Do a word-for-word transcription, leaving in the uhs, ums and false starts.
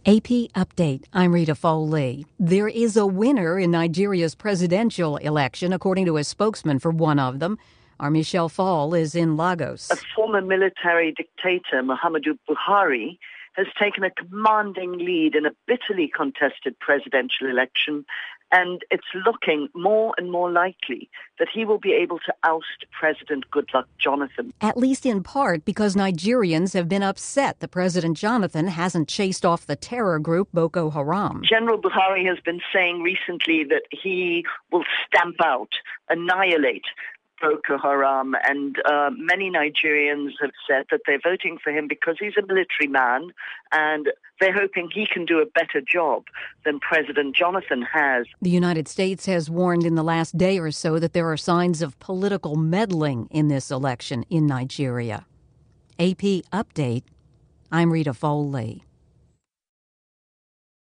A P Update. I'm Rita Foley. There is a winner in Nigeria's presidential election, according to a spokesman for one of them. Our Michelle Fall is in Lagos. A former military dictator, Muhammadu Buhari, has taken a commanding lead in a bitterly contested presidential election, and it's looking more and more likely that he will be able to oust President Goodluck Jonathan. At least in part because Nigerians have been upset that President Jonathan hasn't chased off the terror group Boko Haram. General Buhari has been saying recently that he will stamp out, annihilate Boko Haram, and uh, many Nigerians have said that they're voting for him because he's a military man, and they're hoping he can do a better job than President Jonathan has. The United States has warned in the last day or so that there are signs of political meddling in this election in Nigeria. A P Update. I'm Rita Foley.